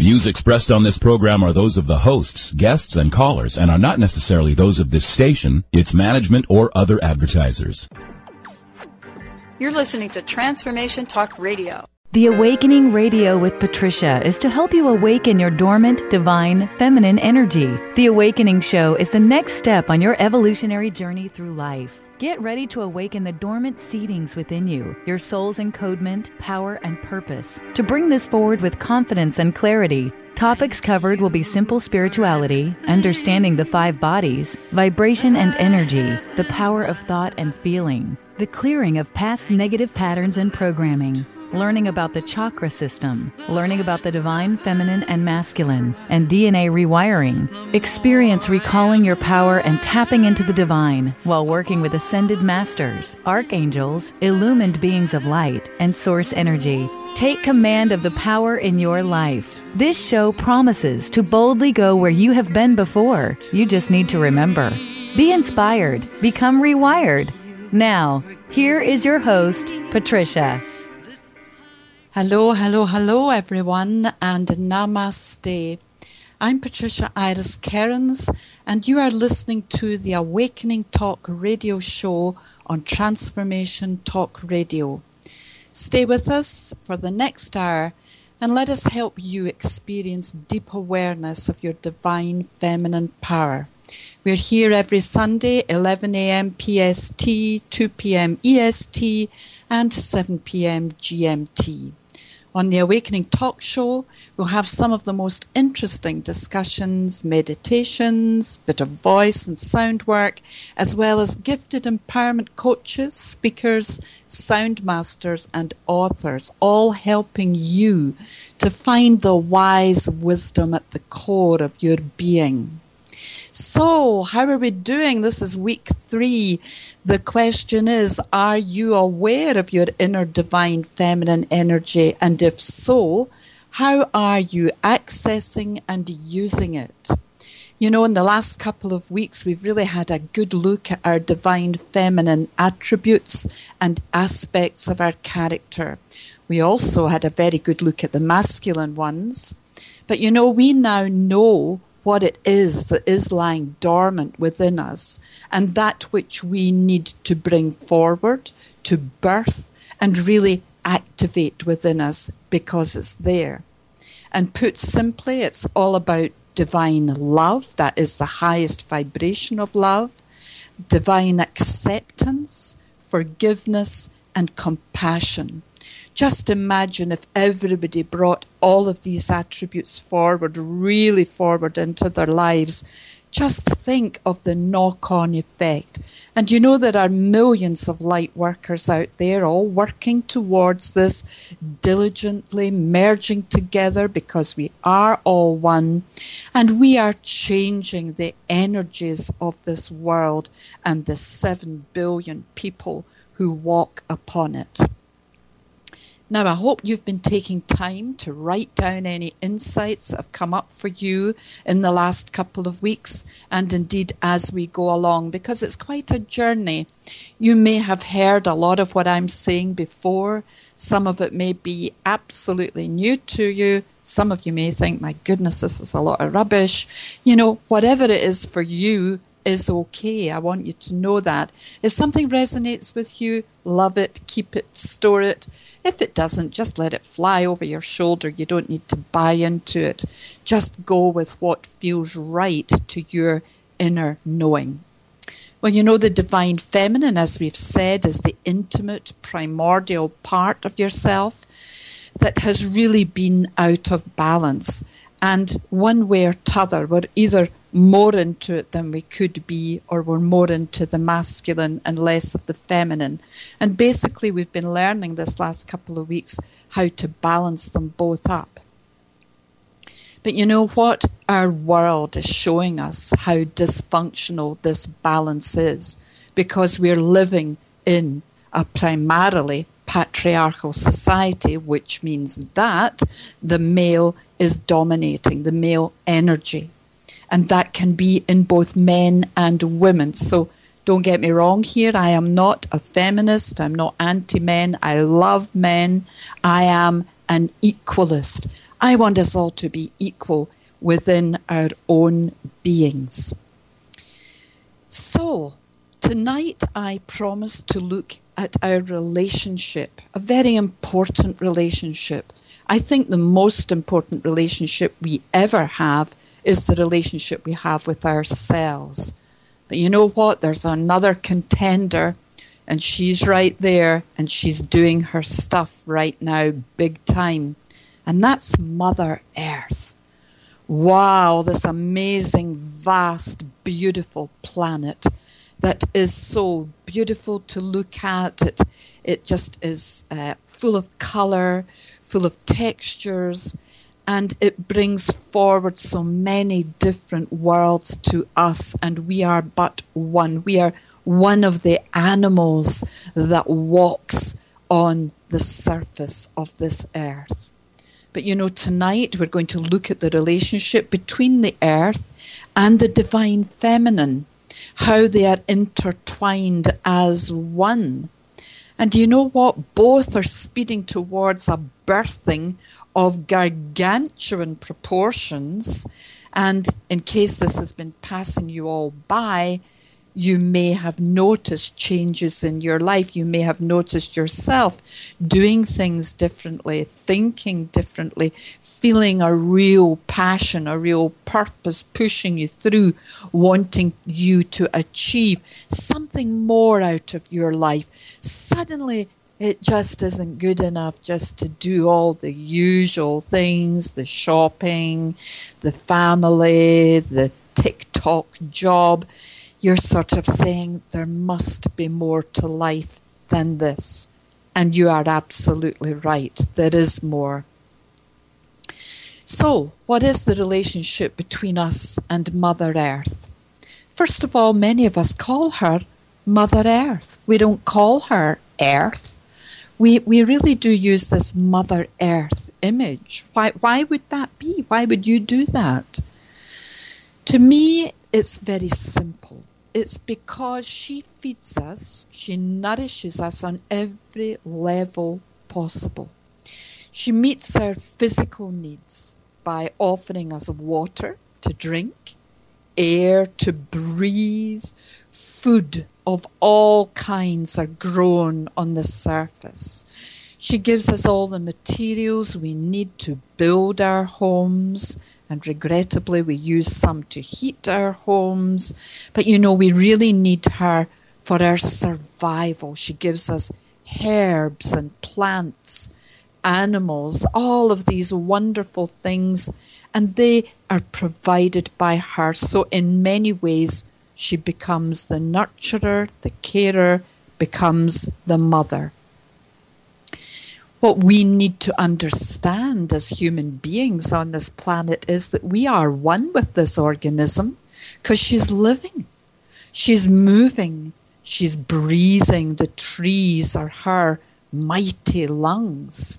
Views expressed on this program are those of the hosts, guests, and callers, and are not necessarily those of this station, its management, or other advertisers. You're listening to Transformation Talk Radio. The Awakening Radio with Patricia is to help you awaken your dormant, divine, feminine energy. The Awakening Show is the next step on your evolutionary journey through life. Get ready to awaken the dormant seedings within you, your soul's encodement, power, and purpose. To bring this forward with confidence and clarity, topics covered will be simple spirituality, understanding the 5 bodies, vibration and energy, the power of thought and feeling, the clearing of past negative patterns and programming, learning about the chakra system, learning about the divine feminine and masculine, and DNA rewiring. Experience recalling your power and tapping into the divine while working with ascended masters, archangels, illumined beings of light, and source energy. Take command of the power in your life. This show promises to boldly go where you have been before. You just need to remember. Be inspired. Become rewired. Now, here is your host, Patricia. Hello, hello, hello, everyone, and namaste. I'm Patricia Iris Cairns, and you are listening to the Awakening Talk radio show on Transformation Talk Radio. Stay with us for the next hour, and let us help you experience deep awareness of your divine feminine power. We're here every Sunday, 11 a.m. PST, 2 p.m. EST, and 7 p.m. GMT. On the Awakening Talk Show, we'll have some of the most interesting discussions, meditations, bit of voice and sound work, as well as gifted empowerment coaches, speakers, sound masters, and authors, all helping you to find the wise wisdom at the core of your being. So, how are we doing? This is week 3. The question is, are you aware of your inner divine feminine energy? And if so, how are you accessing and using it? You know, in the last couple of weeks, we've really had a good look at our divine feminine attributes and aspects of our character. We also had a very good look at the masculine ones. But you know, we now know what it is that is lying dormant within us, and that which we need to bring forward, to birth, and really activate within us because it's there. And put simply, it's all about divine love, that is the highest vibration of love, divine acceptance, forgiveness, and compassion. Just imagine if everybody brought all of these attributes forward, really forward into their lives. Just think of the knock-on effect. And you know there are millions of light workers out there all working towards this, diligently merging together because we are all one. And we are changing the energies of this world and the 7 billion people who walk upon it. Now, I hope you've been taking time to write down any insights that have come up for you in the last couple of weeks, and indeed as we go along, because it's quite a journey. You may have heard a lot of what I'm saying before. Some of it may be absolutely new to you. Some of you may think, my goodness, this is a lot of rubbish. You know, whatever it is for you is okay. I want you to know that. If something resonates with you, love it, keep it, store it. If it doesn't, just let it fly over your shoulder. You don't need to buy into it. Just go with what feels right to your inner knowing. Well, you know, the divine feminine, as we've said, is the intimate, primordial part of yourself that has really been out of balance. And one way or t'other, we're either more into it than we could be, or we're more into the masculine and less of the feminine. And basically, we've been learning this last couple of weeks how to balance them both up. But you know what? Our world is showing us how dysfunctional this balance is, because we're living in a primarily patriarchal society, which means that the male is dominating, the male energy. And that can be in both men and women. So don't get me wrong here. I am not a feminist. I'm not anti-men. I love men. I am an equalist. I want us all to be equal within our own beings. So, tonight I promise to look at our relationship, a very important relationship. I think the most important relationship we ever have is the relationship we have with ourselves. But you know what? There's another contender, and she's right there, and she's doing her stuff right now, big time. And that's Mother Earth. Wow, this amazing, vast, beautiful planet that is so beautiful to look at. It just is full of colour, full of textures, and it brings forward so many different worlds to us, and we are but one. We are one of the animals that walks on the surface of this earth. But you know, tonight we're going to look at the relationship between the earth and the divine feminine, how they are intertwined as one. And you know what? Both are speeding towards a birthing of gargantuan proportions. And in case this has been passing you all by, you may have noticed changes in your life. You may have noticed yourself doing things differently, thinking differently, feeling a real passion, a real purpose pushing you through, wanting you to achieve something more out of your life. Suddenly, it just isn't good enough just to do all the usual things, the shopping, the family, the TikTok job. You're sort of saying there must be more to life than this. And you are absolutely right. There is more. So, what is the relationship between us and Mother Earth? First of all, many of us call her Mother Earth. We don't call her Earth. We really do use this Mother Earth image. Why would that be? Why would you do that? To me, it's very simple. It's because she feeds us, she nourishes us on every level possible. She meets our physical needs by offering us water to drink, air to breathe, food of all kinds are grown on the surface. She gives us all the materials we need to build our homes, and regrettably, we use some to heat our homes. But you know, we really need her for our survival. She gives us herbs and plants, animals, all of these wonderful things, and they are provided by her. So in many ways, she becomes the nurturer, the carer, becomes the mother. What we need to understand as human beings on this planet is that we are one with this organism because she's living, she's moving, she's breathing. The trees are her mighty lungs.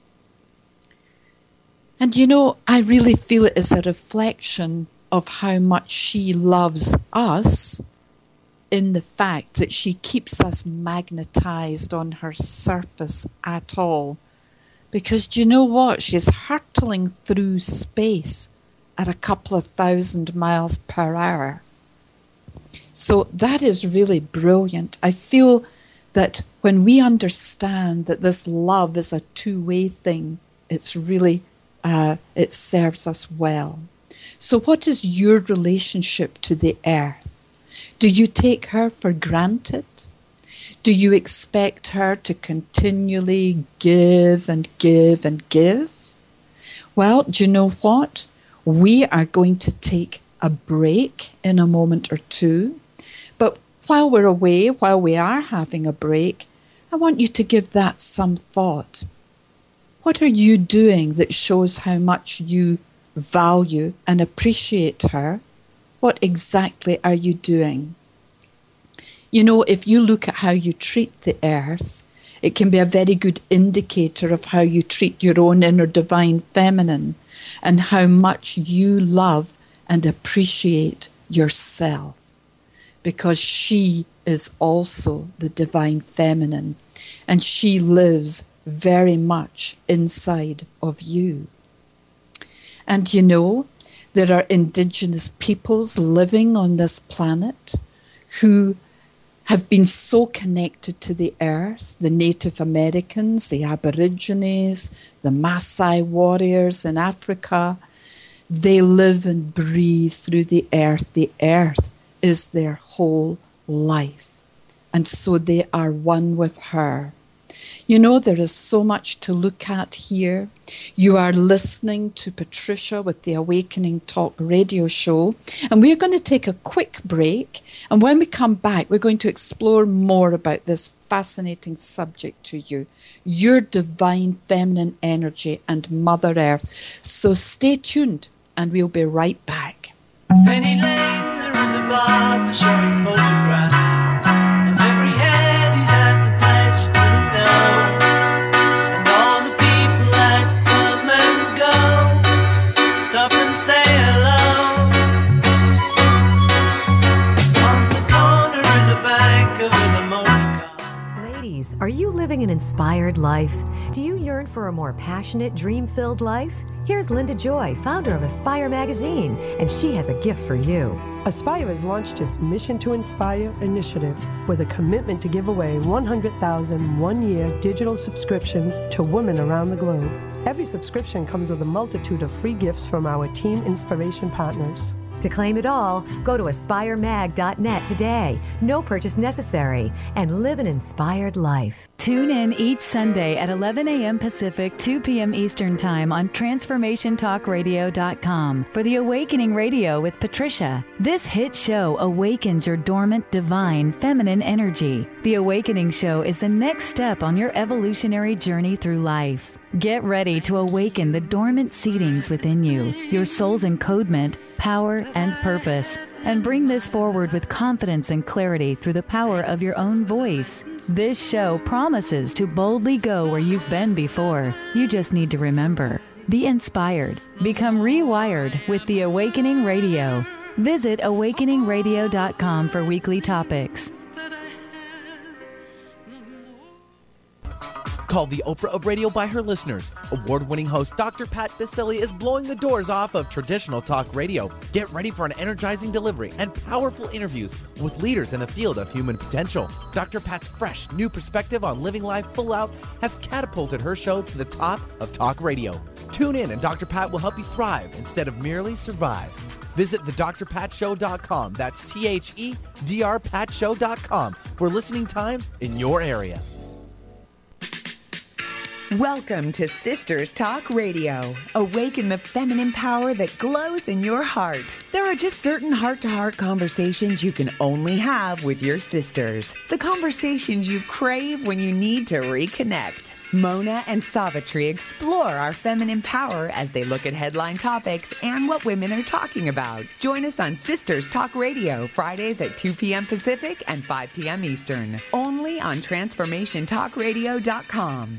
And you know, I really feel it is a reflection of how much she loves us in the fact that she keeps us magnetized on her surface at all. Because do you know what? She's hurtling through space at a couple of 1,000 miles per hour. So that is really brilliant. I feel that when we understand that this love is a two-way thing, it's really, it serves us well. So what is your relationship to the earth? Do you take her for granted? Do you expect her to continually give and give and give? Well, do you know what? We are going to take a break in a moment or two. But while we're away, while we are having a break, I want you to give that some thought. What are you doing that shows how much you value and appreciate her? What exactly are you doing? You know, if you look at how you treat the earth, it can be a very good indicator of how you treat your own inner divine feminine and how much you love and appreciate yourself, because she is also the divine feminine and she lives very much inside of you. And you know, there are indigenous peoples living on this planet who have been so connected to the earth, the Native Americans, the Aborigines, the Maasai warriors in Africa. They live and breathe through the earth. The earth is their whole life. And so they are one with her. You know, there is so much to look at here. You are listening to Patricia with the Awakening Talk radio show. And we're going to take a quick break. And when we come back, we're going to explore more about this fascinating subject to you, your divine feminine energy and Mother Earth. So stay tuned and we'll be right back. Penny Lane, there is a barber showing photographs of every head he's had the pleasure to know, and all the people that come and go stop and say hello. On the corner is a banker with a motor car. Ladies, are you living an inspired life? Do you yearn for a more passionate, dream-filled life? Here's Linda Joy, founder of Aspire Magazine, and she has a gift for you. Aspire has launched its Mission to Inspire initiative with a commitment to give away 100,000 one-year digital subscriptions to women around the globe. Every subscription comes with a multitude of free gifts from our Team Inspiration partners. To claim it all, go to aspiremag.net today. No purchase necessary, and live an inspired life. Tune in each Sunday at 11 a.m. Pacific, 2 p.m. Eastern Time on TransformationTalkRadio.com for the Awakening Radio with Patricia. This hit show awakens your dormant, divine, feminine energy. The Awakening Show is the next step on your evolutionary journey through life. Get ready to awaken the dormant seedings within you, your soul's encodement, power, and purpose, and bring this forward with confidence and clarity through the power of your own voice. This show promises to boldly go where you've been before. You just need to remember. Be inspired. Become rewired with the Awakening Radio. Visit awakeningradio.com for weekly topics. Called the Oprah of radio by her listeners, award-winning host Dr. Pat Baccili is blowing the doors off of traditional talk radio. Get ready for an energizing delivery and powerful interviews with leaders in the field of human potential. Dr. Pat's fresh, new perspective on living life full out has catapulted her show to the top of talk radio. Tune in and Dr. Pat will help you thrive instead of merely survive. Visit thedrpatshow.com. That's THEDRPatshow.com for listening times in your area. Welcome to Sisters Talk Radio. Awaken the feminine power that glows in your heart. There are just certain heart-to-heart conversations you can only have with your sisters. The conversations you crave when you need to reconnect. Mona and Savitri explore our feminine power as they look at headline topics and what women are talking about. Join us on Sisters Talk Radio, Fridays at 2 p.m. Pacific and 5 p.m. Eastern. Only on TransformationTalkRadio.com.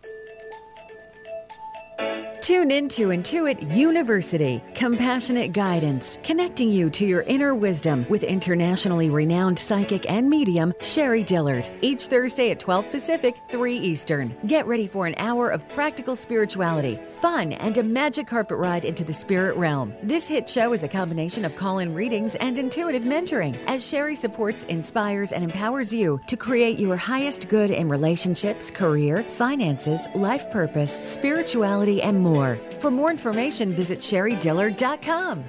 Tune into Intuit University, compassionate guidance, connecting you to your inner wisdom with internationally renowned psychic and medium Sherry Dillard. Each Thursday at 12 Pacific, 3 Eastern. Get ready for an hour of practical spirituality, fun, and a magic carpet ride into the spirit realm. This hit show is a combination of call-in readings and intuitive mentoring, as Sherry supports, inspires, and empowers you to create your highest good in relationships, career, finances, life purpose, spirituality, and more. For more information, visit SherryDillard.com.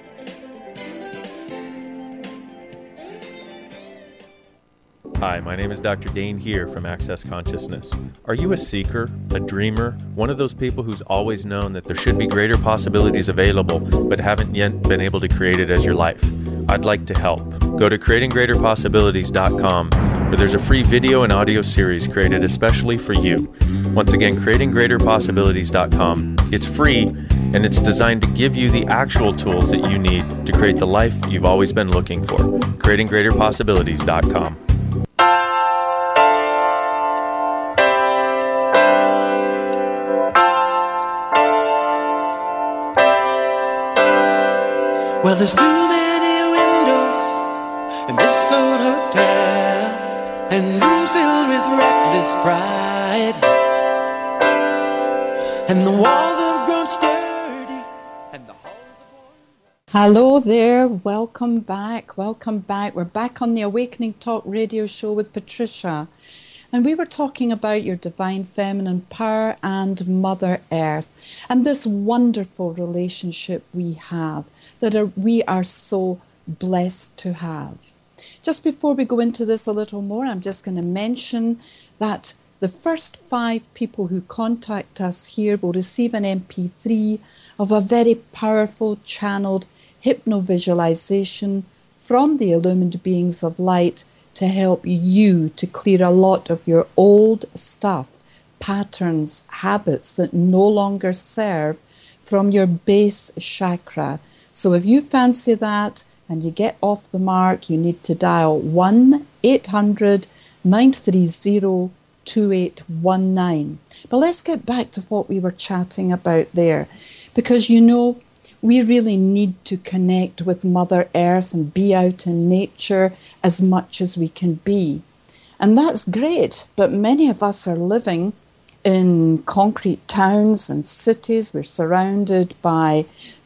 Hi, my name is Dr. Dane here from Access Consciousness. Are you a seeker, a dreamer, one of those people who's always known that there should be greater possibilities available but haven't yet been able to create it as your life? I'd like to help. Go to creatinggreaterpossibilities.com, where there's a free video and audio series created especially for you. Once again, creatinggreaterpossibilities.com. It's free, and it's designed to give you the actual tools that you need to create the life you've always been looking for. creatinggreaterpossibilities.com. Well, there's too many windows in this old hotel, and rooms filled with reckless pride, and the walls have grown sturdy, and the Hello there, welcome back. We're back on the Awakening Talk radio show with Patricia. And we were talking about your divine feminine power and Mother Earth and this wonderful relationship we have that we are so blessed to have. Just before we go into this a little more, I'm just going to mention that the first 5 people who contact us here will receive an MP3 of a very powerful channeled hypnovisualization from the illumined beings of light to help you to clear a lot of your old stuff, patterns, habits that no longer serve from your base chakra. So if you fancy that and you get off the mark, you need to dial 1-800-930-2819. But let's get back to what we were chatting about there, because you know, we really need to connect with Mother Earth and be out in nature as much as we can be. And that's great, but many of us are living in concrete towns and cities. We're surrounded by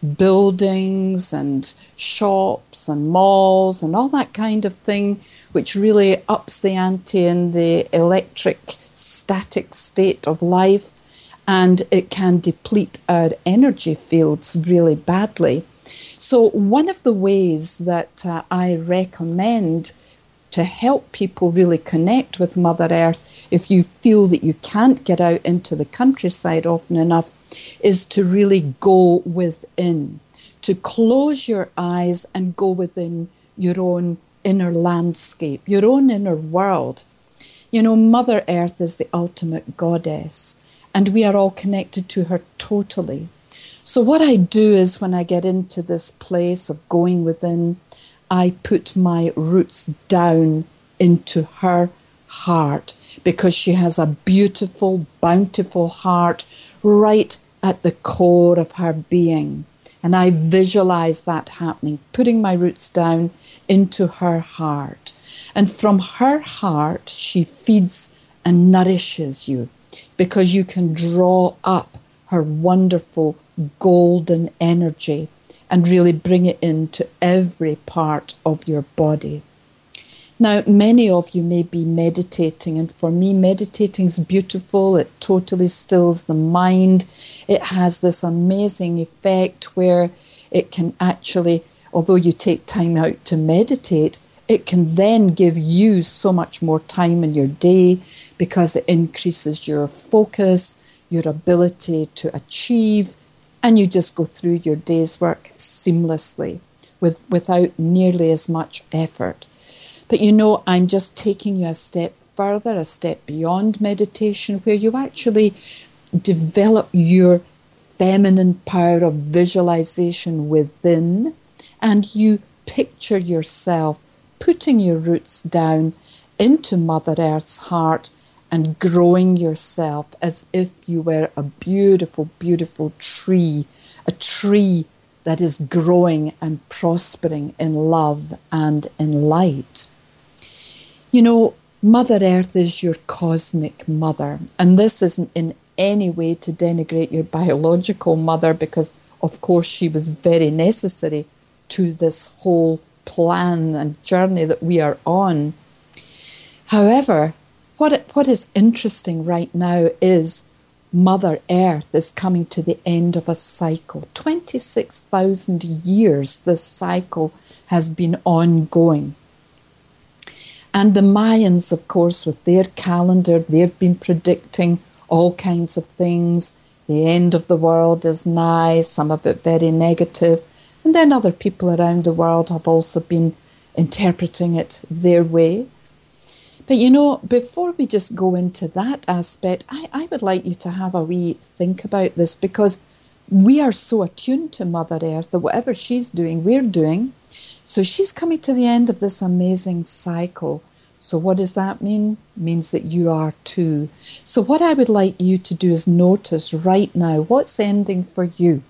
buildings and shops and malls and all that kind of thing, which really ups the ante in the electric static state of life. And it can deplete our energy fields really badly. So one of the ways that I recommend to help people really connect with Mother Earth, if you feel that you can't get out into the countryside often enough, is to really go within, to close your eyes and go within your own inner landscape, your own inner world. You know, Mother Earth is the ultimate goddess, and we are all connected to her totally. So what I do is when I get into this place of going within, I put my roots down into her heart, because she has a beautiful, bountiful heart right at the core of her being. And I visualize that happening, putting my roots down into her heart. And from her heart, she feeds and nourishes you, because you can draw up her wonderful golden energy and really bring it into every part of your body. Now, many of you may be meditating, and for me, meditating is beautiful. It totally stills the mind. It has this amazing effect where it can actually, although you take time out to meditate, it can then give you so much more time in your day, because it increases your focus, your ability to achieve, and you just go through your day's work seamlessly without nearly as much effort. But you know, I'm just taking you a step further, a step beyond meditation, where you actually develop your feminine power of visualization within, and you picture yourself putting your roots down into Mother Earth's heart and growing yourself as if you were a beautiful, beautiful tree, a tree that is growing and prospering in love and in light. You know, Mother Earth is your cosmic mother, and this isn't in any way to denigrate your biological mother, because of course she was very necessary to this whole plan and journey that we are on. However, what is interesting right now is Mother Earth is coming to the end of a cycle. 26,000 years this cycle has been ongoing. And the Mayans, of course, with their calendar, they've been predicting all kinds of things. The end of the world is nigh, some of it very negative. And then other people around the world have also been interpreting it their way. But you know, before we just go into that aspect, I would like you to have a wee think about this, because we are so attuned to Mother Earth that whatever she's doing, we're doing. So she's coming to the end of this amazing cycle. So what does that mean? It means that you are too. So what I would like you to do is notice right now, what's ending for you?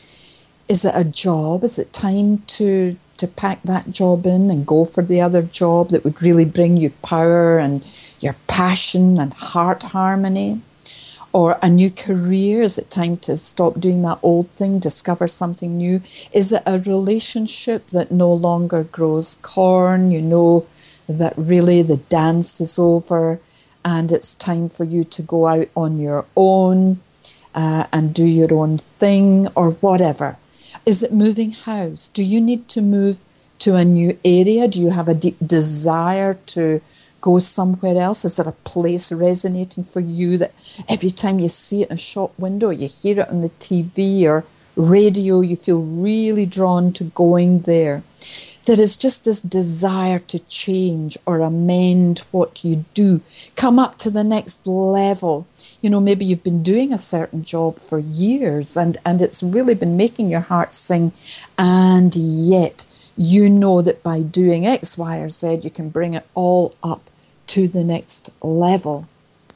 Is it a job? Is it time to pack that job in and go for the other job that would really bring you power and your passion and heart harmony? Or a new career? Is it time to stop doing that old thing, discover something new? Is it a relationship that no longer grows corn? You know that really the dance is over and it's time for you to go out on your own and do your own thing or whatever. Is it moving house? Do you need to move to a new area? Do you have a deep desire to go somewhere else? Is there a place resonating for you that every time you see it in a shop window, you hear it on the TV or radio, you feel really drawn to going there? There is just this desire to change or amend what you do, come up to the next level. You know, maybe you've been doing a certain job for years and it's really been making your heart sing, and yet you know that by doing X, Y, or Z, you can bring it all up to the next level.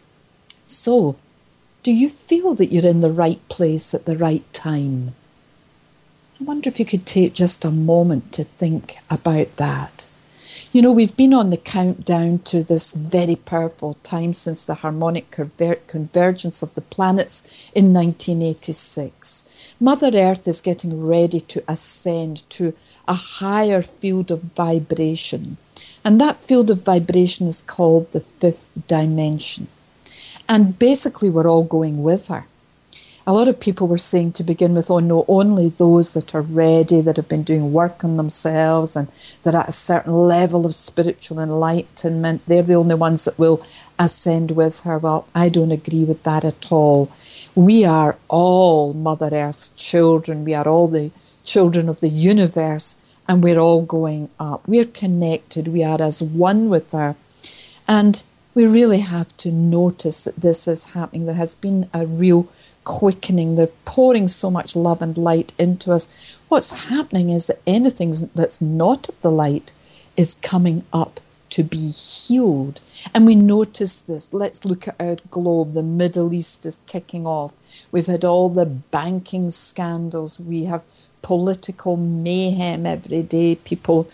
So, do you feel that you're in the right place at the right time? I wonder if you could take just a moment to think about that. You know, we've been on the countdown to this very powerful time since the harmonic convergence of the planets in 1986. Mother Earth is getting ready to ascend to a higher field of vibration. And that field of vibration is called the fifth dimension. And basically we're all going with her. A lot of people were saying to begin with, oh no, only those that are ready, that have been doing work on themselves and that are at a certain level of spiritual enlightenment, they're the only ones that will ascend with her. Well, I don't agree with that at all. We are all Mother Earth's children. We are all the children of the universe, and we're all going up. We're connected. We are as one with her. And we really have to notice that this is happening. There has been a real quickening. They're pouring so much love and light into us. What's happening is that anything that's not of the light is coming up to be healed. And we notice this. Let's look at our globe. The Middle East is kicking off. We've had all the banking scandals. We have political mayhem every day. People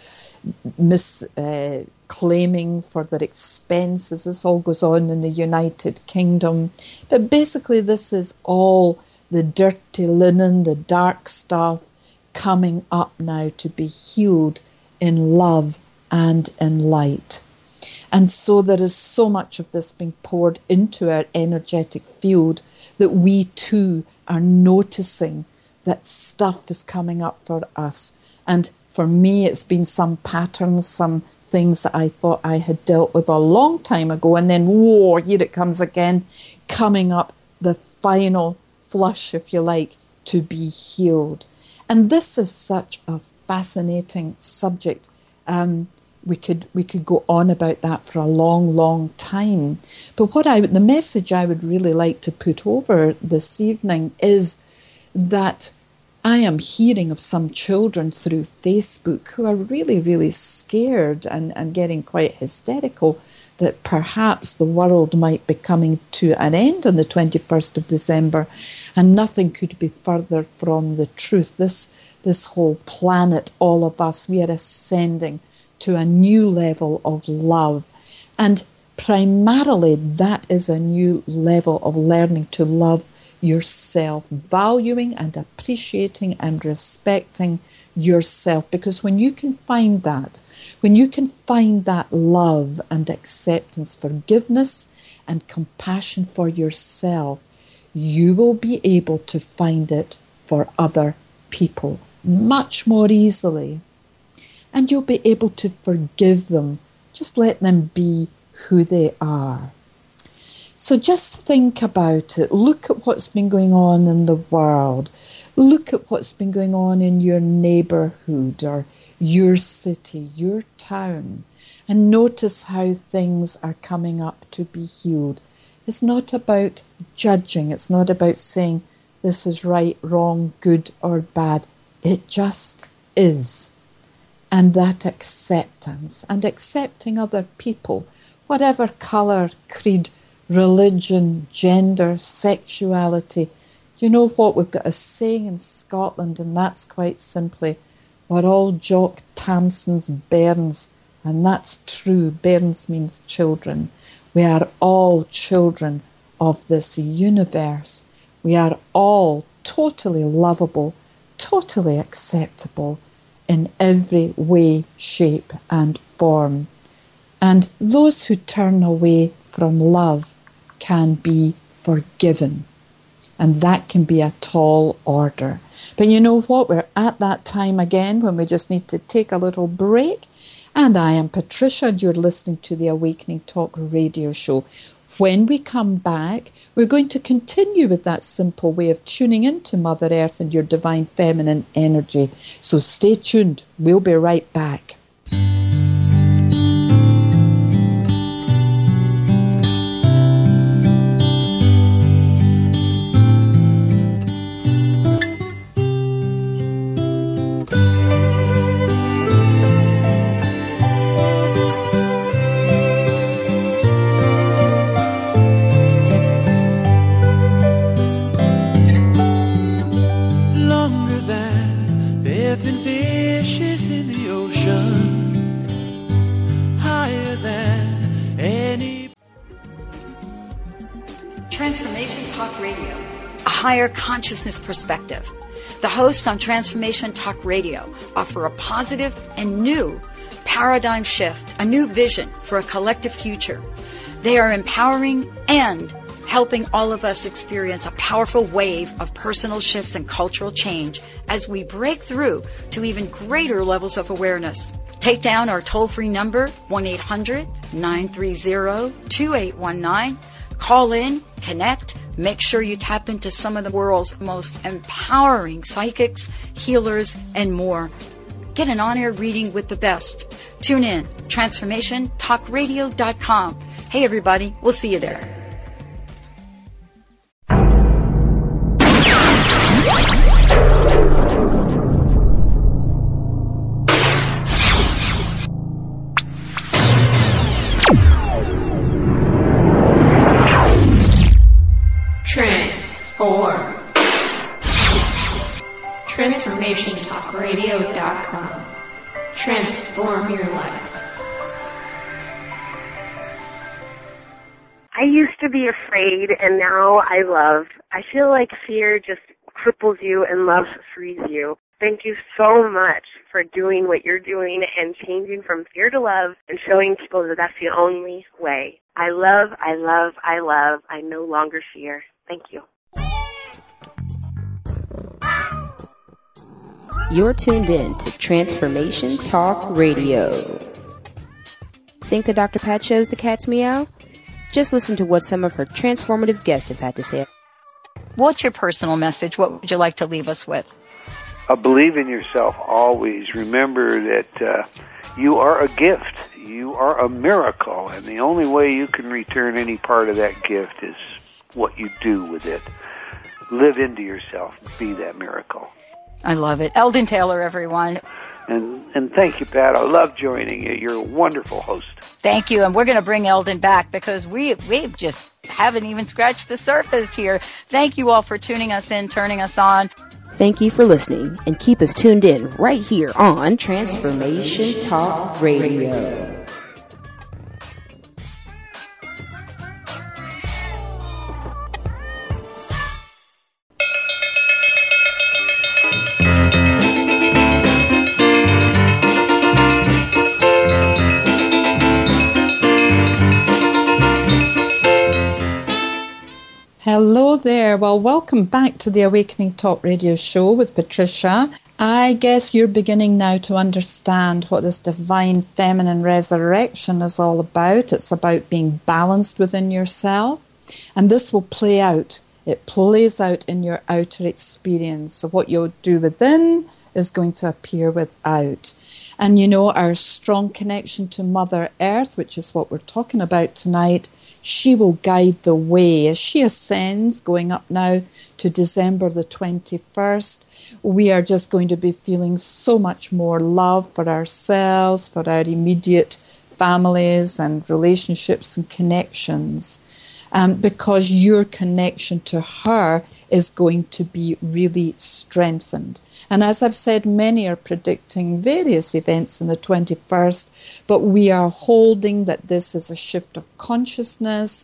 claiming for their expenses. This all goes on in the United Kingdom. But basically this is all the dirty linen, the dark stuff coming up now to be healed in love and in light. And so there is so much of this being poured into our energetic field that we too are noticing that stuff is coming up for us. And for me, it's been some patterns, some things that I thought I had dealt with a long time ago, and then, whoa, here it comes again, coming up, the final flush, if you like, to be healed. And this is such a fascinating subject. We could go on about that for a long, long time. But the message I would really like to put over this evening is that I am hearing of some children through Facebook who are really, really scared and getting quite hysterical that perhaps the world might be coming to an end on the 21st of December, and nothing could be further from the truth. This whole planet, all of us, we are ascending to a new level of love. And primarily that is a new level of learning to love yourself, valuing and appreciating and respecting yourself. Because when you can find that love and acceptance, forgiveness and compassion for yourself, you will be able to find it for other people much more easily. And you'll be able to forgive them. Just let them be who they are. So just think about it. Look at what's been going on in the world. Look at what's been going on in your neighborhood or your city, your town, and notice how things are coming up to be healed. It's not about judging. It's not about saying this is right, wrong, good or bad. It just is. And that acceptance and accepting other people, whatever colour, creed, religion, gender, sexuality. You know what? We've got a saying in Scotland, and that's quite simply, we're all Jock Tamson's bairns. And that's true. Bairns means children. We are all children of this universe. We are all totally lovable, totally acceptable in every way, shape and form. And those who turn away from love can be forgiven. And that can be a tall order. But you know what? We're at that time again when we just need to take a little break. And I am Patricia, and you're listening to the Awakening Talk radio show. When we come back, we're going to continue with that simple way of tuning into Mother Earth and your divine feminine energy. So stay tuned. We'll be right back. Transformation Talk Radio, a higher consciousness perspective. The hosts on Transformation Talk Radio offer a positive and new paradigm shift, a new vision for a collective future. They are empowering and helping all of us experience a powerful wave of personal shifts and cultural change as we break through to even greater levels of awareness. Take down our toll-free number, 1-800-930-2819. Call in, connect, make sure you tap into some of the world's most empowering psychics, healers, and more. Get an on-air reading with the best. Tune in, transformationtalkradio.com. Hey everybody, we'll see you there. Transform. TransformationTalkRadio.com. Transform your life. I used to be afraid, and now I love. I feel like fear just cripples you and love frees you. Thank you so much for doing what you're doing and changing from fear to love and showing people that that's the only way. I love, I love, I love. I no longer fear. Thank you. You're tuned in to Transformation Talk Radio. Think the Dr. Pat shows the cat's meow? Just listen to what some of her transformative guests have had to say. What's your personal message? What would you like to leave us with? Believe in yourself always. Remember that you are a gift. You are a miracle. And the only way you can return any part of that gift is what you do with it. Live into yourself. Be that miracle. I love it. Eldon Taylor, everyone. And thank you, Pat. I love joining you. You're a wonderful host. Thank you. And we're going to bring Eldon back because we just haven't even scratched the surface here. Thank you all for tuning us in, turning us on. Thank you for listening, and keep us tuned in right here on Transformation Talk Radio. Hello there. Well, welcome back to the Awakening Talk Radio show with Patricia. I guess you're beginning now to understand what this divine feminine resurrection is all about. It's about being balanced within yourself. And this will play out. It plays out in your outer experience. So what you'll do within is going to appear without. And you know, our strong connection to Mother Earth, which is what we're talking about tonight, she will guide the way. As she ascends, going up now to December the 21st, we are just going to be feeling so much more love for ourselves, for our immediate families and relationships and connections, because your connection to her is going to be really strengthened. And as I've said, many are predicting various events on the 21st, but we are holding that this is a shift of consciousness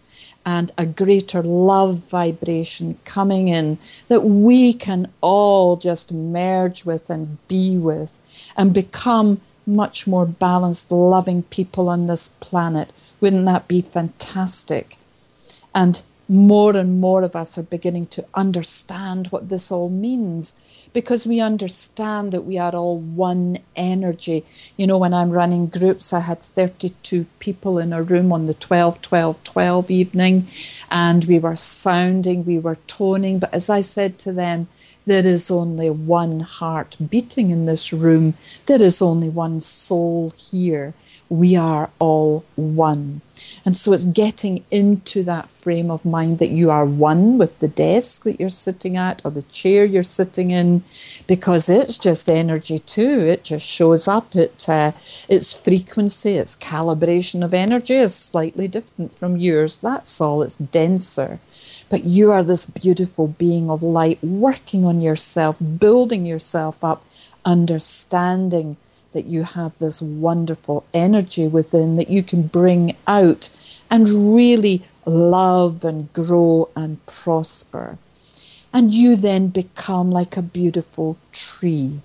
and a greater love vibration coming in that we can all just merge with and be with and become much more balanced, loving people on this planet. Wouldn't that be fantastic? And more of us are beginning to understand what this all means, because we understand that we are all one energy. You know, when I'm running groups, I had 32 people in a room on the 12-12-12 evening, and we were sounding, we were toning, but as I said to them, there is only one heart beating in this room. There is only one soul here. We are all one. And so it's getting into that frame of mind that you are one with the desk that you're sitting at or the chair you're sitting in, because it's just energy too. It just shows up. Its frequency, its calibration of energy is slightly different from yours. That's all. It's denser. But you are this beautiful being of light, working on yourself, building yourself up, understanding that you have this wonderful energy within that you can bring out and really love and grow and prosper. And you then become like a beautiful tree.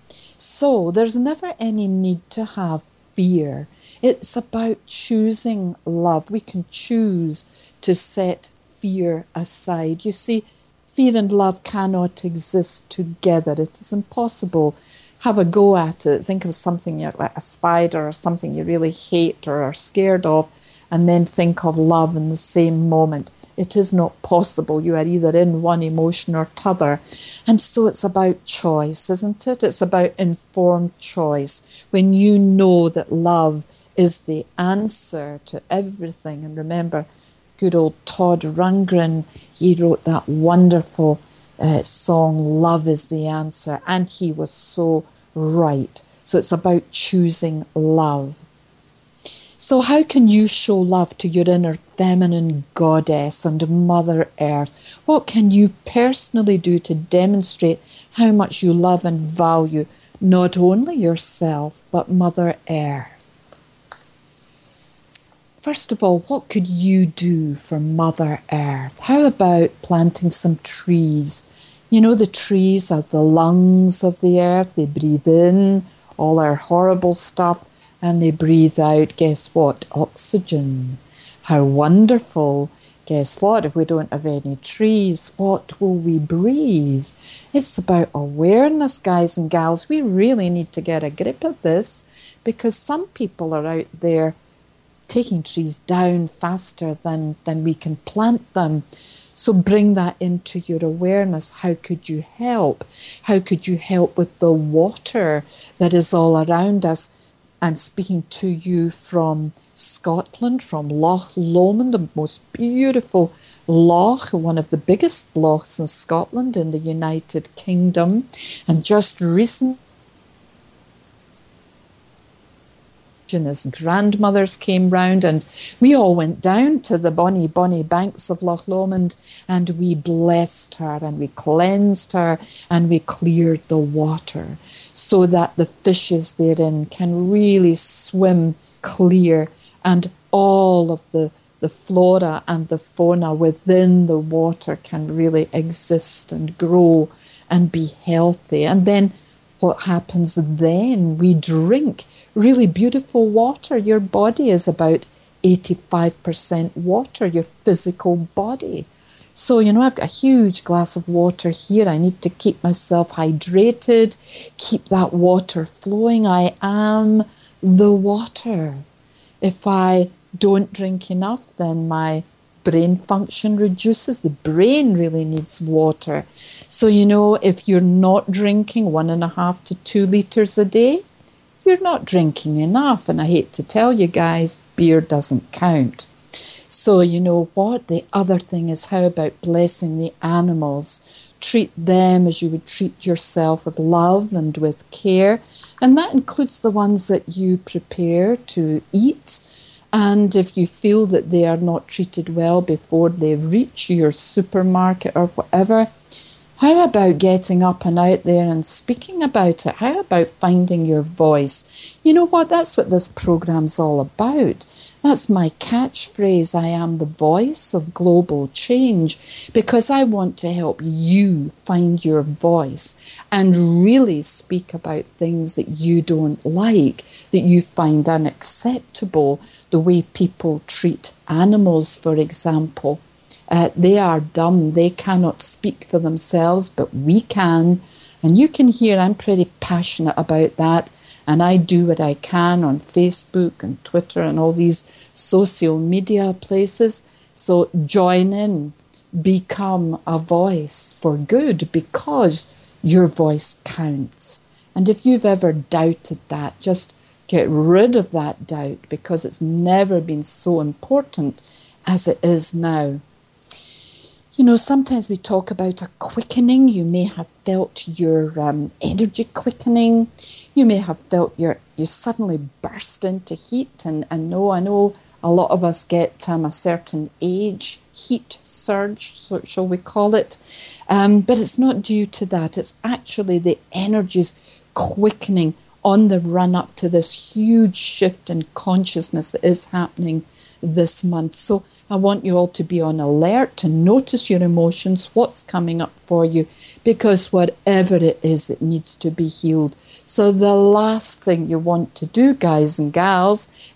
So there's never any need to have fear. It's about choosing love. We can choose to set fear aside. You see, fear and love cannot exist together. It is impossible. Have a go at it. Think of something like a spider or something you really hate or are scared of, and then think of love in the same moment. It is not possible. You are either in one emotion or t'other. And so it's about choice, isn't it? It's about informed choice. When you know that love is the answer to everything. And remember, good old Todd Rundgren, he wrote that wonderful song, Love is the Answer, and he was so right. So it's about choosing love. So how can you show love to your inner feminine goddess and Mother Earth? What can you personally do to demonstrate how much you love and value not only yourself, but Mother Earth? First of all, what could you do for Mother Earth? How about planting some trees? You know, the trees are the lungs of the earth. They breathe in all our horrible stuff and they breathe out, guess what? Oxygen. How wonderful. Guess what? If we don't have any trees, what will we breathe? It's about awareness, guys and gals. We really need to get a grip of this, because some people are out there taking trees down faster than we can plant them. So bring that into your awareness. How could you help? How could you help with the water that is all around us? I'm speaking to you from Scotland, from Loch Lomond, the most beautiful loch, one of the biggest lochs in Scotland in the United Kingdom. And just recently, his grandmothers came round and we all went down to the bonny banks of Loch Lomond and we blessed her and we cleansed her and we cleared the water so that the fishes therein can really swim clear and all of the flora and the fauna within the water can really exist and grow and be healthy. And then what happens then? We drink really beautiful water. Your body is about 85% water, your physical body. So, you know, I've got a huge glass of water here. I need to keep myself hydrated, keep that water flowing. I am the water. If I don't drink enough, then my brain function reduces. The brain really needs water. So, you know, if you're not drinking 1.5 to 2 litres a day, you're not drinking enough. And I hate to tell you guys, beer doesn't count. So you know what? The other thing is, how about blessing the animals? Treat them as you would treat yourself, with love and with care. And that includes the ones that you prepare to eat. And if you feel that they are not treated well before they reach your supermarket or whatever, How about getting up and out there and speaking about it? How about finding your voice? You know what? That's what this program's all about. That's my catchphrase. I am the voice of global change, because I want to help you find your voice and really speak about things that you don't like, that you find unacceptable, the way people treat animals, for example. They are dumb. They cannot speak for themselves, but we can. And you can hear I'm pretty passionate about that. And I do what I can on Facebook and Twitter and all these social media places. So join in, become a voice for good, because your voice counts. And if you've ever doubted that, just get rid of that doubt, because it's never been so important as it is now. You know, sometimes we talk about a quickening. You may have felt your energy quickening. You may have felt you suddenly burst into heat. And I know a lot of us get a certain age, heat surge, so shall we call it. But it's not due to that. It's actually the energies quickening on the run up to this huge shift in consciousness that is happening this month. So I want you all to be on alert, to notice your emotions, what's coming up for you, because whatever it is, it needs to be healed. So the last thing you want to do, guys and gals,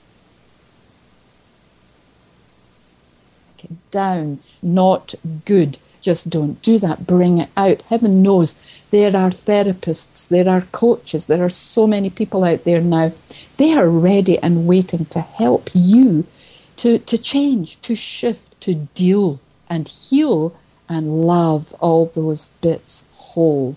get down, not good. Just don't do that. Bring it out. Heaven knows there are therapists, there are coaches, there are so many people out there now. They are ready and waiting to help you to change, to shift, to deal and heal and love all those bits whole.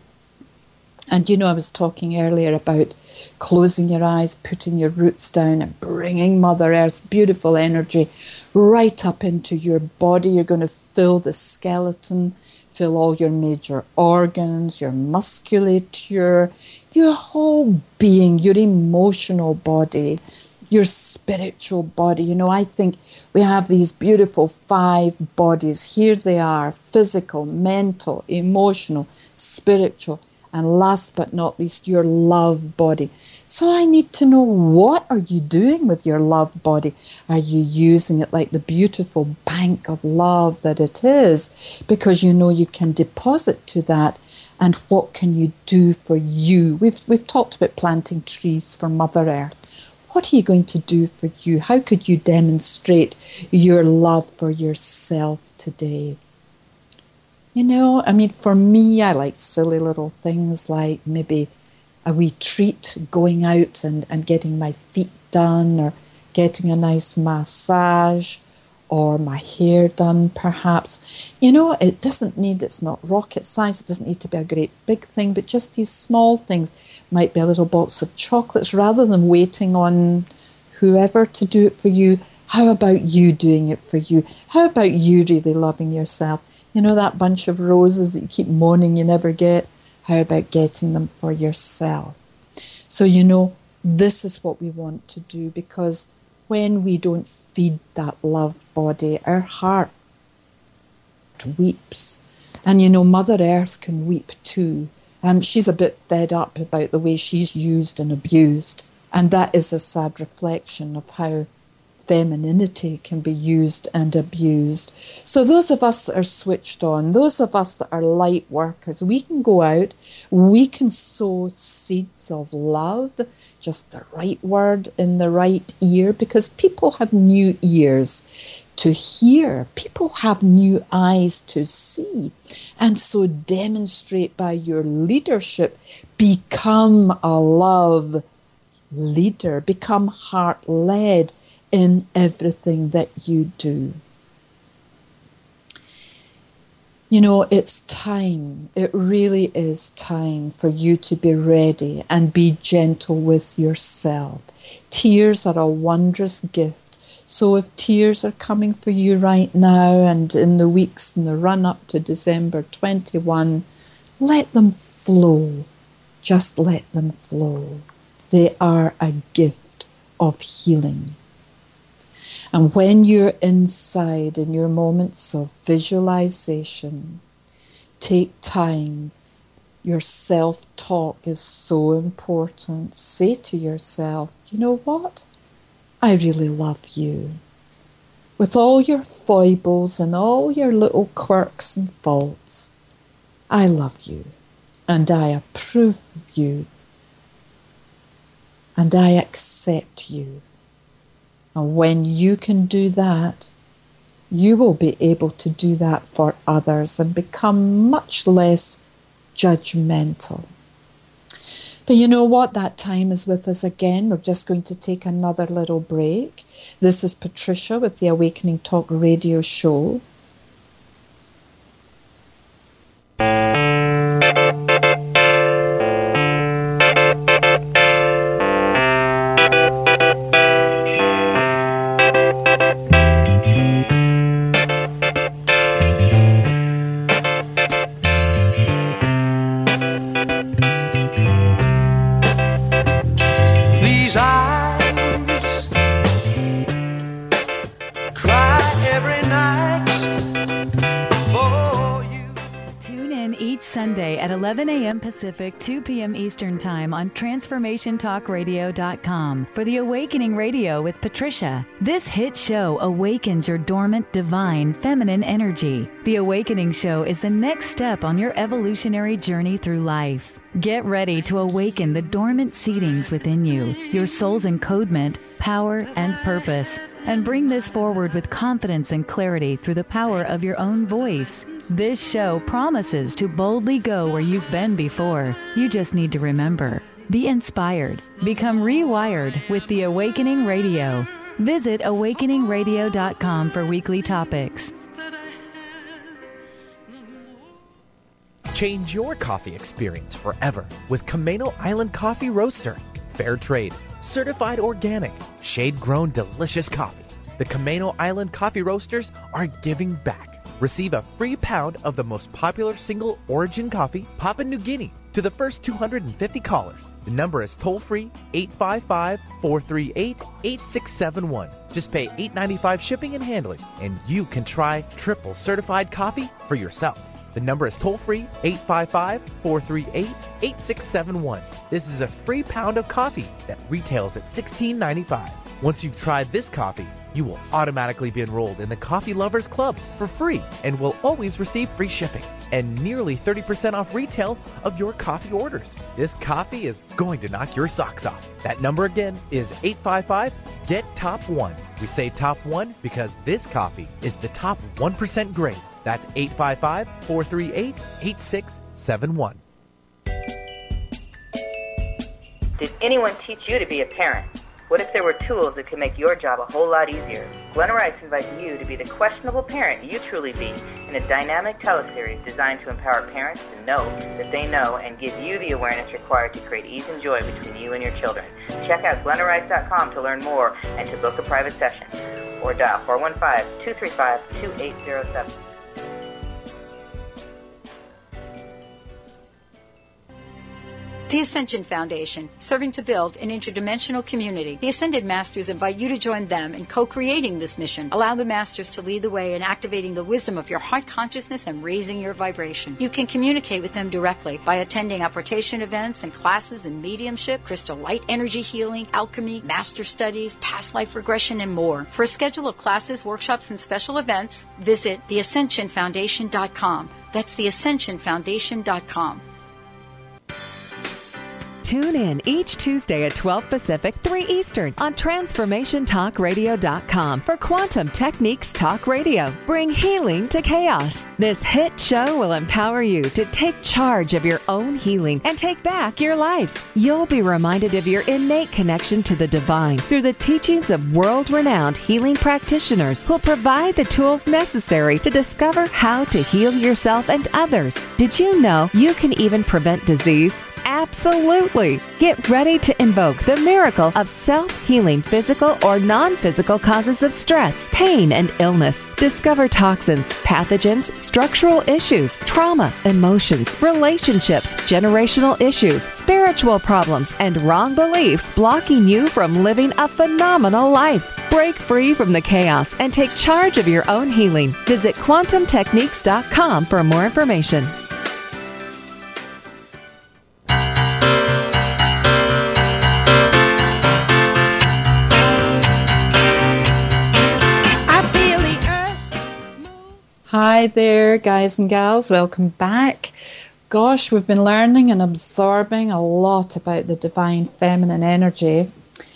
And you know, I was talking earlier about closing your eyes, putting your roots down and bringing Mother Earth's beautiful energy right up into your body. You're going to fill the skeleton, fill all your major organs, your musculature, your whole being, your emotional body, your spiritual body. You know, I think we have these beautiful 5 bodies. Here they are: physical, mental, emotional, spiritual, and last but not least, your love body. So I need to know, what are you doing with your love body? Are you using it like the beautiful bank of love that it is? Because you know you can deposit to that. And what can you do for you? We've talked about planting trees for Mother Earth. What are you going to do for you? How could you demonstrate your love for yourself today? You know, I mean, for me, I like silly little things like maybe a wee treat, going out and getting my feet done, or getting a nice massage, or my hair done perhaps. You know, it's not rocket science, it doesn't need to be a great big thing, but just these small things. Might be a little box of chocolates, rather than waiting on whoever to do it for you. How about you doing it for you? How about you really loving yourself? You know, that bunch of roses that you keep moaning you never get? How about getting them for yourself? So, you know, this is what we want to do, because when we don't feed that love body, our heart weeps. And, you know, Mother Earth can weep too. She's a bit fed up about the way she's used and abused. And that is a sad reflection of how femininity can be used and abused. So those of us that are switched on, those of us that are light workers, we can go out, we can sow seeds of love, just the right word in the right ear, because people have new ears to hear. People have new eyes to see. And so demonstrate by your leadership. Become a love leader. Become heart-led in everything that you do. You know, it's time. It really is time for you to be ready and be gentle with yourself. Tears are a wondrous gift. So if tears are coming for you right now and in the weeks in the run-up to December 21, let them flow. Just let them flow. They are a gift of healing. And when you're inside in your moments of visualization, Take time. Your self-talk is so important. Say to yourself, you know what? I really love you. With all your foibles and all your little quirks and faults, I love you, and I approve of you, and I accept you. And when you can do that, you will be able to do that for others and become much less judgmental. But you know what? That time is with us again. We're just going to take another little break. This is Patricia with the Awakening Talk Radio Show. Sunday at 11 a.m. Pacific, 2 p.m. Eastern Time on TransformationTalkRadio.com for The Awakening Radio with Patricia. This hit show awakens your dormant, divine, feminine energy. The Awakening Show is the next step on your evolutionary journey through life. Get ready to awaken the dormant seedings within you, your soul's encodement, power, and purpose, and bring this forward with confidence and clarity through the power of your own voice. This show promises to boldly go where you've been before. You just need to remember. Be inspired. Become rewired with The Awakening Radio. Visit awakeningradio.com for weekly topics. Change your coffee experience forever with Camano Island Coffee Roaster. Fair trade, certified organic, shade-grown delicious coffee. The Camano Island Coffee Roasters are giving back. Receive a free pound of the most popular single origin coffee, Papua New Guinea, to the first 250 callers. The number is toll-free 855-438-8671. Just pay $8.95 shipping and handling, and you can try triple certified coffee for yourself. The number is toll-free 855-438-8671. This is a free pound of coffee that retails at $16.95. Once you've tried this coffee, you will automatically be enrolled in the Coffee Lovers Club for free and will always receive free shipping and nearly 30% off retail of your coffee orders. This coffee is going to knock your socks off. That number again is 855-GET-TOP1. We say top 1 because this coffee is the top 1% grade. That's 855-438-8671. Did anyone teach you to be a parent? What if there were tools that could make your job a whole lot easier? Glenna Rice invites you to be the questionable parent you truly be in a dynamic teleseries designed to empower parents to know that they know and give you the awareness required to create ease and joy between you and your children. Check out GlennaRice.com to learn more and to book a private session. Or dial 415-235-2807. The Ascension Foundation, serving to build an interdimensional community. The Ascended Masters invite you to join them in co-creating this mission. Allow the Masters to lead the way in activating the wisdom of your heart consciousness and raising your vibration. You can communicate with them directly by attending apportation events and classes in mediumship, crystal light energy healing, alchemy, master studies, past life regression, and more. For a schedule of classes, workshops, and special events, visit theascensionfoundation.com. That's theascensionfoundation.com. Tune in each Tuesday at 12 Pacific, 3 Eastern on TransformationTalkRadio.com for Quantum Techniques Talk Radio. Bring healing to chaos. This hit show will empower you to take charge of your own healing and take back your life. You'll be reminded of your innate connection to the divine through the teachings of world-renowned healing practitioners who'll provide the tools necessary to discover how to heal yourself and others. Did you know you can even prevent disease? Absolutely. Get ready to invoke the miracle of self-healing physical or non-physical causes of stress, pain, and illness. Discover toxins, pathogens, structural issues, trauma, emotions, relationships, generational issues, spiritual problems, and wrong beliefs blocking you from living a phenomenal life. Break free from the chaos and take charge of your own healing. Visit quantumtechniques.com for more information. Hi there, guys and gals. Welcome back. Gosh, we've been learning and absorbing a lot about the divine feminine energy.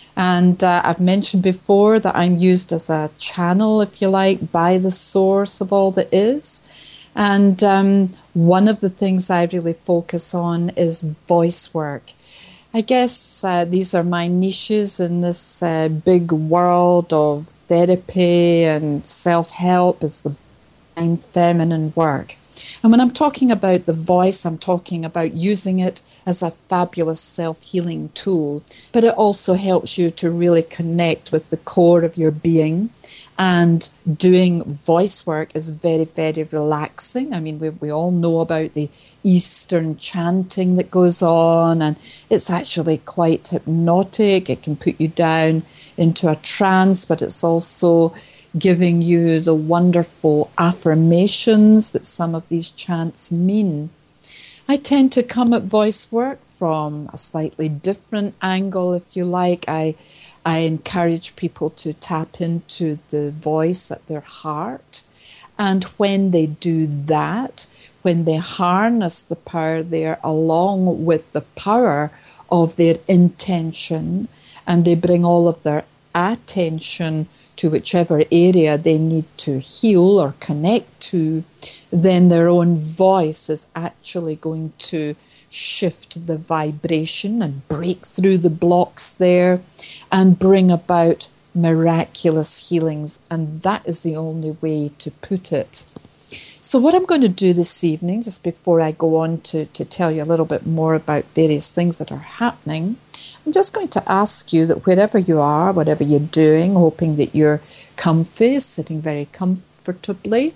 And I've mentioned before that I'm used as a channel, if you like, by the source of all that is. And one of the things I really focus on is voice work. I guess these are my niches in this big world of therapy and self-help. It's the divine feminine work. And when I'm talking about the voice, I'm talking about using it as a fabulous self-healing tool. But it also helps you to really connect with the core of your being. And doing voice work is very, very relaxing. I mean, we all know about the Eastern chanting that goes on, and it's actually quite hypnotic. It can put you down into a trance, but it's also giving you the wonderful affirmations that some of these chants mean. I tend to come at voice work from a slightly different angle, if you like. I encourage people to tap into the voice at their heart. And when they do that, when they harness the power there along with the power of their intention, and they bring all of their attention to whichever area they need to heal or connect to, then their own voice is actually going to shift the vibration and break through the blocks there and bring about miraculous healings. And that is the only way to put it. So what I'm going to do this evening, just before I go on to tell you a little bit more about various things that are happening, I'm just going to ask you that wherever you are, whatever you're doing, hoping that you're comfy, sitting very comfortably,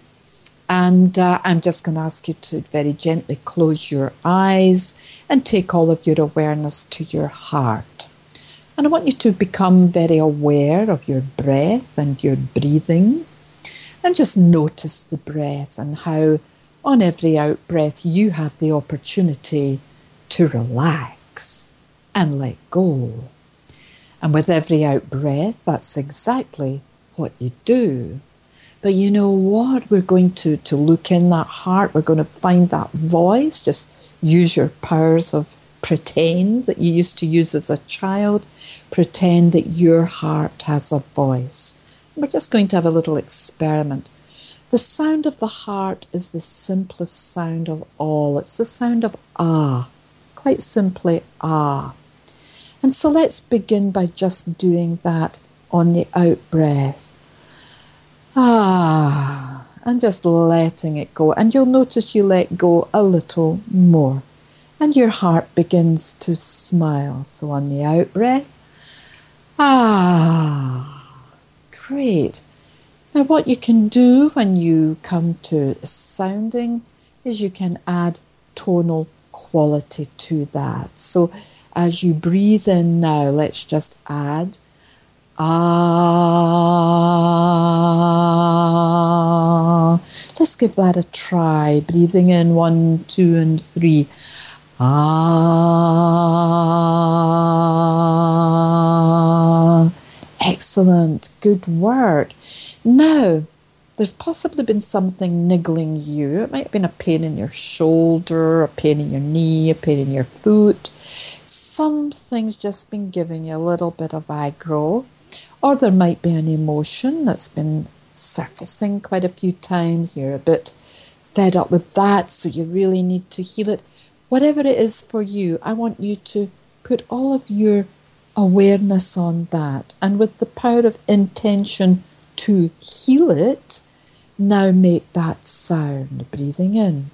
and I'm just going to ask you to very gently close your eyes and take all of your awareness to your heart. And I want you to become very aware of your breath and your breathing, and just notice the breath and how on every out breath you have the opportunity to relax and let go. And with every out breath, that's exactly what you do. But you know what? We're going to look in that heart. We're going to find that voice. Just use your powers of pretend that you used to use as a child. Pretend that your heart has a voice. We're just going to have a little experiment. The sound of the heart is the simplest sound of all. It's the sound of ah. Quite simply, ah. And so let's begin by just doing that on the out breath. Ah, and just letting it go. And you'll notice you let go a little more. And your heart begins to smile. So on the out breath, ah, great. Now what you can do when you come to sounding is you can add tonal quality to that. So as you breathe in now, let's just add ah. Let's give that a try. Breathing in 1, 2, and 3. Ah. Excellent. Good work. Now, there's possibly been something niggling you. It might have been a pain in your shoulder, a pain in your knee, a pain in your foot. Something's just been giving you a little bit of aggro. Or there might be an emotion that's been surfacing quite a few times. You're a bit fed up with that, so you really need to heal it. Whatever it is for you, I want you to put all of your awareness on that. And with the power of intention to heal it, now make that sound. Breathing in.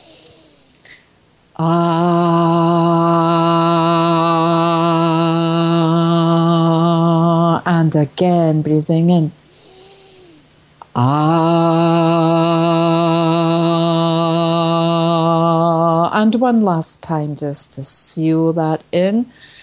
Ah. And again, breathing in. Ah. And one last time just to seal that in.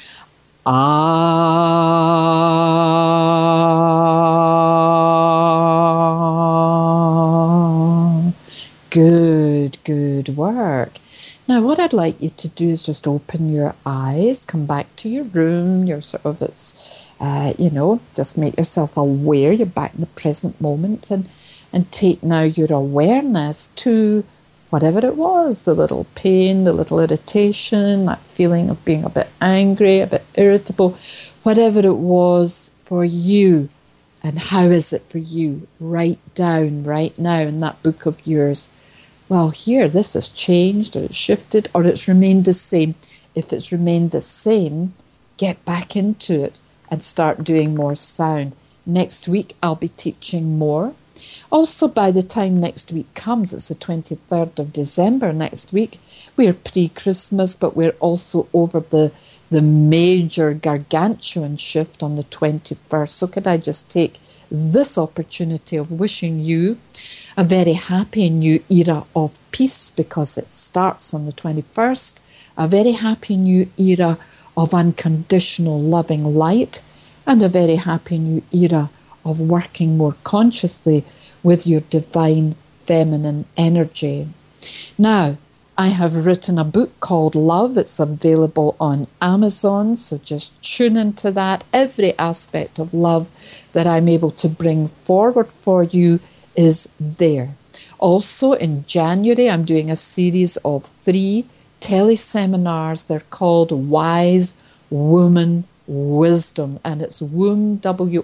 Ah. Good work. Now what I'd like you to do is just open your eyes, come back to your room, you're sort of, just make yourself aware, you're back in the present moment, and and take now your awareness to whatever it was, the little pain, the little irritation, that feeling of being a bit angry, a bit irritable, whatever it was for you. And how is it for you? Write down right now in that book of yours, well, here, this has changed, or it's shifted, or it's remained the same. If it's remained the same, get back into it and start doing more sound. Next week, I'll be teaching more. Also, by the time next week comes, it's the 23rd of December next week, we're pre-Christmas, but we're also over the major gargantuan shift on the 21st. So could I just take this opportunity of wishing you a very happy new era of peace, because it starts on the 21st, a very happy new era of unconditional loving light, and a very happy new era of working more consciously with your divine feminine energy. Now, I have written a book called Love. It's available on Amazon, so just tune into that. Every aspect of love that I'm able to bring forward for you is there. Also, in January, I'm doing a series of 3 teleseminars. They're called Wise Woman Wisdom, and it's Womb,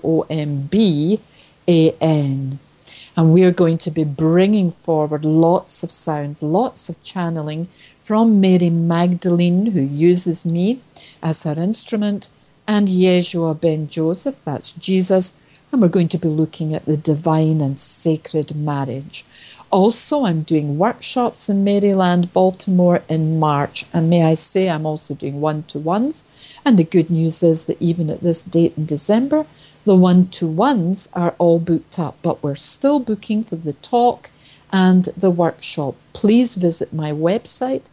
WOMBAN. And we're going to be bringing forward lots of sounds, lots of channeling from Mary Magdalene, who uses me as her instrument, and Yeshua ben Joseph, that's Jesus. And we're going to be looking at the divine and sacred marriage. Also, I'm doing workshops in Maryland, Baltimore in March. And may I say, I'm also doing one-to-ones. And the good news is that even at this date in December, the one-to-ones are all booked up, but we're still booking for the talk and the workshop. Please visit my website,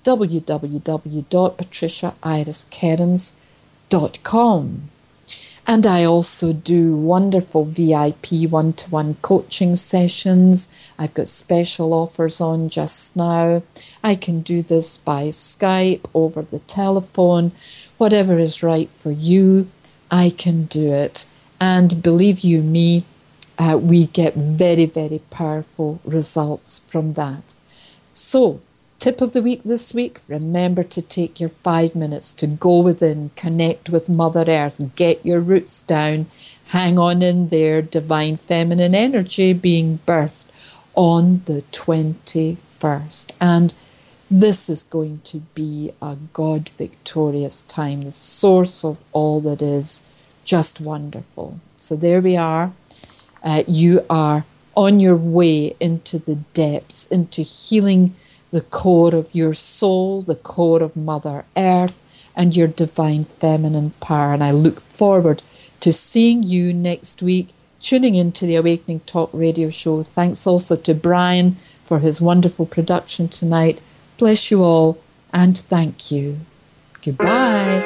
www.patriciairiskerins.com. And I also do wonderful VIP one-to-one coaching sessions. I've got special offers on just now. I can do this by Skype, over the telephone, whatever is right for you, I can do it. And believe you me, we get very, very powerful results from that. So, tip of the week this week, remember to take your 5 minutes to go within, connect with Mother Earth, get your roots down, hang on in there, divine feminine energy being birthed on the 21st. And this is going to be a God victorious time, the source of all that is just wonderful. So there we are. You are on your way into the depths, into healing the core of your soul, the core of Mother Earth, and your divine feminine power. And I look forward to seeing you next week, tuning into the Awakening Talk radio show. Thanks also to Brian for his wonderful production tonight. Bless you all, and thank you. Goodbye.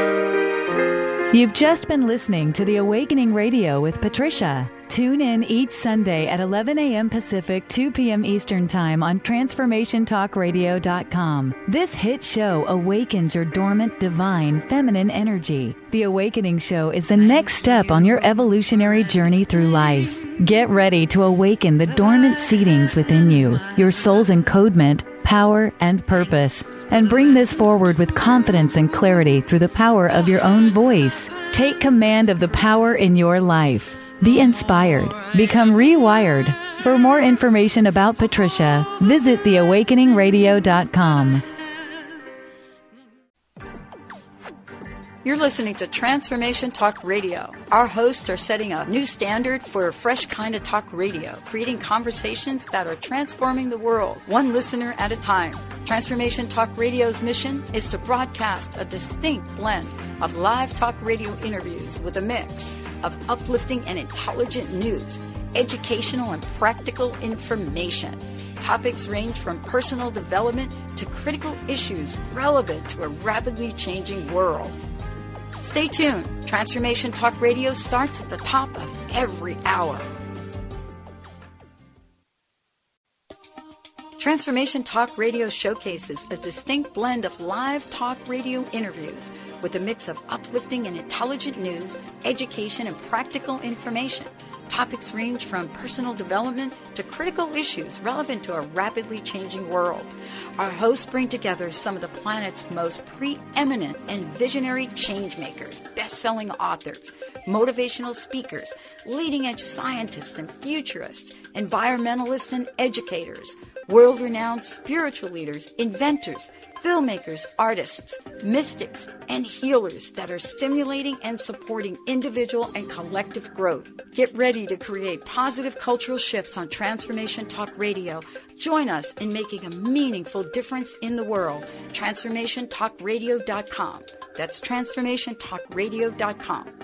You've just been listening to The Awakening Radio with Patricia. Tune in each Sunday at 11 a.m. Pacific, 2 p.m. Eastern Time on TransformationTalkRadio.com. This hit show awakens your dormant, divine, feminine energy. The Awakening Show is the next step on your evolutionary journey through life. Get ready to awaken the dormant seedings within you, your soul's encodement, power, and purpose, and bring this forward with confidence and clarity through the power of your own voice. Take command of the power in your life. Be inspired. Become rewired. For more information about Patricia, visit theawakeningradio.com. You're listening to Transformation Talk Radio. Our hosts are setting a new standard for a fresh kind of talk radio, creating conversations that are transforming the world, one listener at a time. Transformation Talk Radio's mission is to broadcast a distinct blend of live talk radio interviews with a mix of uplifting and intelligent news, educational and practical information. Topics range from personal development to critical issues relevant to a rapidly changing world. Stay tuned. Transformation Talk Radio starts at the top of every hour. Transformation Talk Radio showcases a distinct blend of live talk radio interviews with a mix of uplifting and intelligent news, education, and practical information. Topics range from personal development to critical issues relevant to a rapidly changing world. Our hosts bring together some of the planet's most preeminent and visionary change makers, best-selling authors, motivational speakers, leading-edge scientists and futurists, environmentalists and educators, world-renowned spiritual leaders, inventors, filmmakers, artists, mystics, and healers that are stimulating and supporting individual and collective growth. Get ready to create positive cultural shifts on Transformation Talk Radio. Join us in making a meaningful difference in the world. TransformationTalkRadio.com. That's TransformationTalkRadio.com.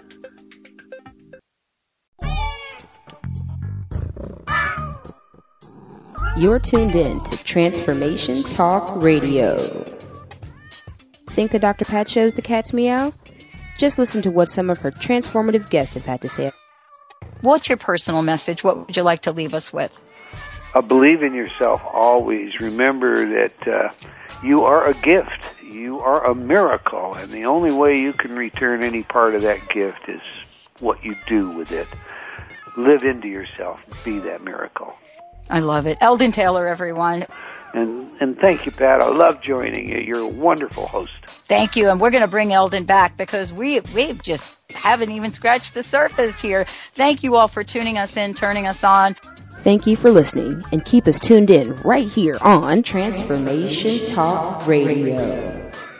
You're tuned in to Transformation Talk Radio. Think the Dr. Pat shows the cat's meow? Just listen to what some of her transformative guests have had to say. What's your personal message? What would you like to leave us with? Believe in yourself always. Remember that you are a gift. You are a miracle. And the only way you can return any part of that gift is what you do with it. Live into yourself. Be that miracle. I love it. Eldon Taylor, everyone. And thank you, Pat. I love joining you. You're a wonderful host. Thank you. And we're going to bring Eldon back because we just haven't even scratched the surface here. Thank you all for tuning us in, turning us on. Thank you for listening, and keep us tuned in right here on Transformation Talk Radio.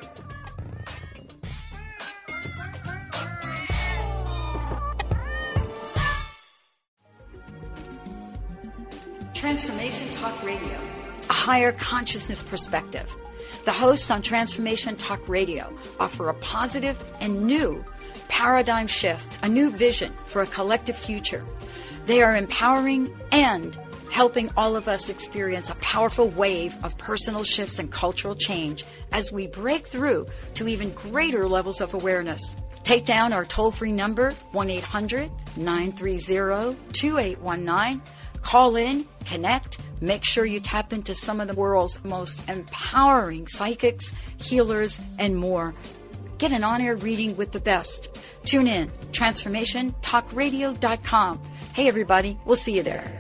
Transformation Talk Radio, a higher consciousness perspective. The hosts on Transformation Talk Radio offer a positive and new paradigm shift, a new vision for a collective future. They are empowering and helping all of us experience a powerful wave of personal shifts and cultural change as we break through to even greater levels of awareness. Take down our toll-free number, 1-800-930-2819. Call in, connect, make sure you tap into some of the world's most empowering psychics, healers, and more. Get an on-air reading with the best. Tune in, TransformationTalkRadio.com. Hey, everybody, we'll see you there.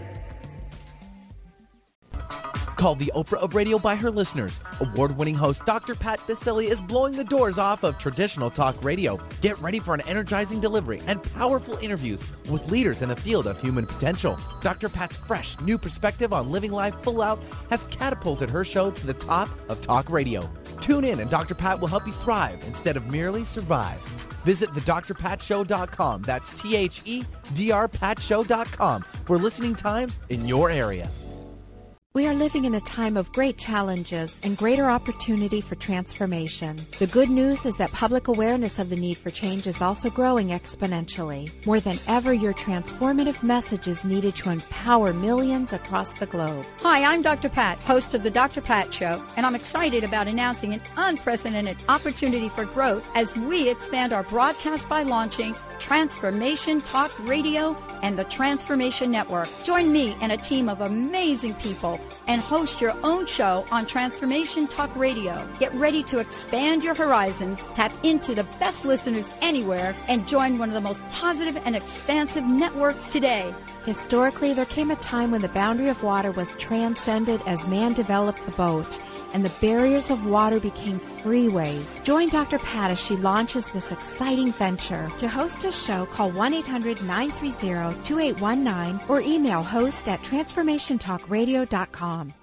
Called the Oprah of radio by her listeners, award-winning host Dr. Pat Baccili is blowing the doors off of traditional talk radio. Get ready for an energizing delivery and powerful interviews with leaders in the field of human potential. Dr. Pat's fresh, new perspective on living life full out has catapulted her show to the top of talk radio. Tune in and Dr. Pat will help you thrive instead of merely survive. Visit thedrpatshow.com. That's THEDRPatshow.com for listening times in your area. We are living in a time of great challenges and greater opportunity for transformation. The good news is that public awareness of the need for change is also growing exponentially. More than ever, your transformative message is needed to empower millions across the globe. Hi, I'm Dr. Pat, host of The Dr. Pat Show, and I'm excited about announcing an unprecedented opportunity for growth as we expand our broadcast by launching Transformation Talk Radio and the Transformation Network. Join me and a team of amazing people and host your own show on Transformation Talk Radio. Get ready to expand your horizons, tap into the best listeners anywhere, and join one of the most positive and expansive networks today. Historically, there came a time when the boundary of water was transcended as man developed the boat, and the barriers of water became freeways. Join Dr. Pat as she launches this exciting venture. To host a show, call 1-800-930-2819 or email host@transformationtalkradio.com.